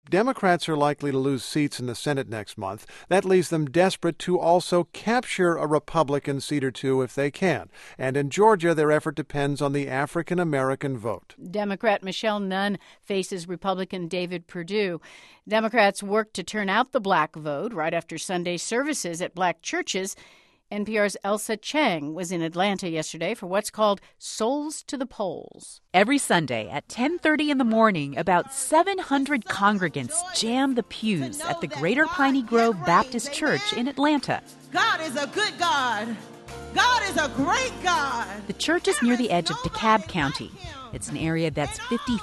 Democrats are likely to lose seats in the Senate next month. That leaves them desperate to also capture a Republican seat or two if they can. And in Georgia, their effort depends on the African-American vote. Democrat Michelle Nunn faces Republican David Perdue. Democrats worked to turn out the black vote right after Sunday services at black churches. NPR's Elsa Chang was in Atlanta yesterday for what's called Souls to the Polls. Every Sunday at 10:30 in the morning, about 700 congregants jam the pews at the Greater Piney Grove Baptist Church in Atlanta. God is a good God. God is a great God. The church is near the edge of DeKalb County. It's an area that's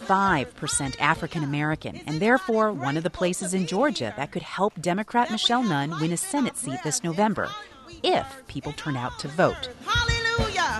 55% African American, and therefore one of the places in Georgia that could help Democrat Michelle Nunn win a Senate seat this November, if people turn out to vote. Hallelujah.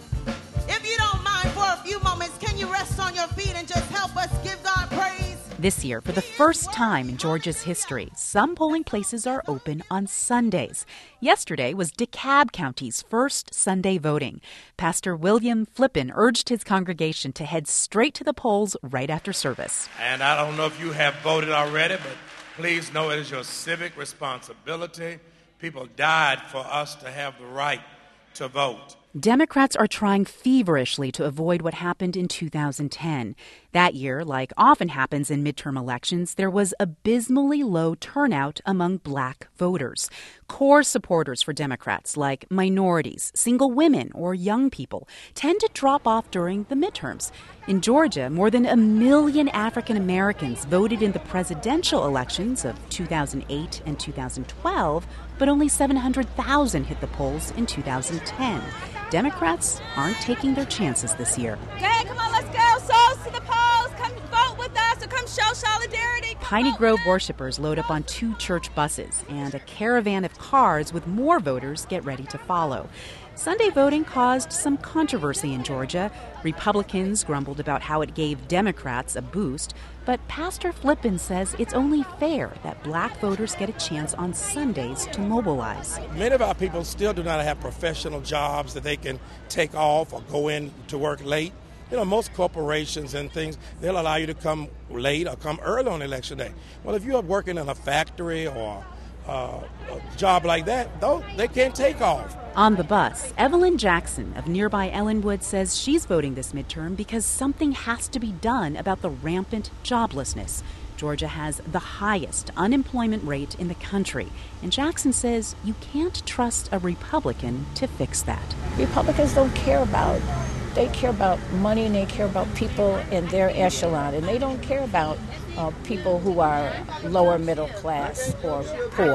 If you don't mind for a few moments, can you rest on your feet and just help us give God praise? This year, for the first time in Georgia's history, some polling places are open on Sundays. Yesterday was DeKalb County's first Sunday voting. Pastor William Flippin urged his congregation to head straight to the polls right after service. And I don't know if you have voted already, but please know it is your civic responsibility. People died for us to have the right to vote. Democrats are trying feverishly to avoid what happened in 2010. That year, like often happens in midterm elections, there was abysmally low turnout among black voters. Core supporters for Democrats, like minorities, single women, or young people, tend to drop off during the midterms. In Georgia, more than 1 million African Americans voted in the presidential elections of 2008 and 2012, but only 700,000 hit the polls in 2010. Democrats aren't taking their chances this year. Okay, come on, let's go. Souls to the polls. Come vote with us or come show solidarity. Piney Grove worshipers load up on 2 church buses, and a caravan of cars with more voters get ready to follow. Sunday voting caused some controversy in Georgia. Republicans grumbled about how it gave Democrats a boost, but Pastor Flippin says it's only fair that black voters get a chance on Sundays to mobilize. Many of our people still do not have professional jobs that they can take off or go in to work late. You know, most corporations and things, they'll allow you to come late or come early on election day. Well, if you're working in a factory or a job like that, though, they can't take off. On the bus, Evelyn Jackson of nearby Ellenwood says she's voting this midterm because something has to be done about the rampant joblessness. Georgia has the highest unemployment rate in the country, and Jackson says you can't trust a Republican to fix that. Republicans don't care about They care about money and they care about people in their echelon, and they don't care about people who are lower middle class or poor.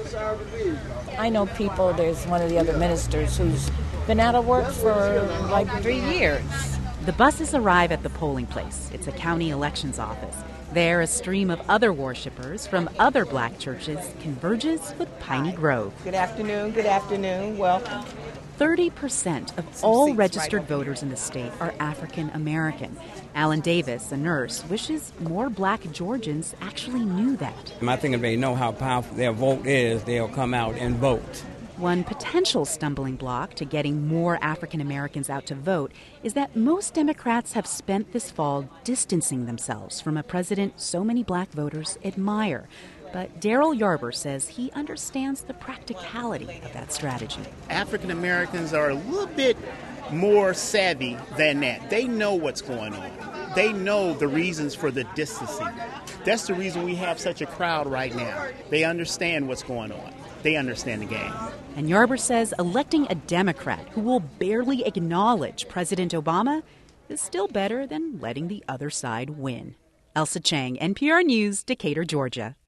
I know people, there's one of the other ministers who's been out of work for like 3 years. The buses arrive at the polling place. It's a county elections office. There, a stream of other worshipers from other black churches converges with Piney Grove. Good afternoon, welcome. 30% of all registered voters in the state are African American. Alan Davis, a nurse, wishes more black Georgians actually knew that. I think if they know how powerful their vote is, they'll come out and vote. One potential stumbling block to getting more African Americans out to vote is that most Democrats have spent this fall distancing themselves from a president so many black voters admire. But Daryl Yarber says he understands the practicality of that strategy. African Americans are a little bit more savvy than that. They know what's going on. They know the reasons for the distancing. That's the reason we have such a crowd right now. They understand what's going on. They understand the game. And Yarber says electing a Democrat who will barely acknowledge President Obama is still better than letting the other side win. Elsa Chang, NPR News, Decatur, Georgia.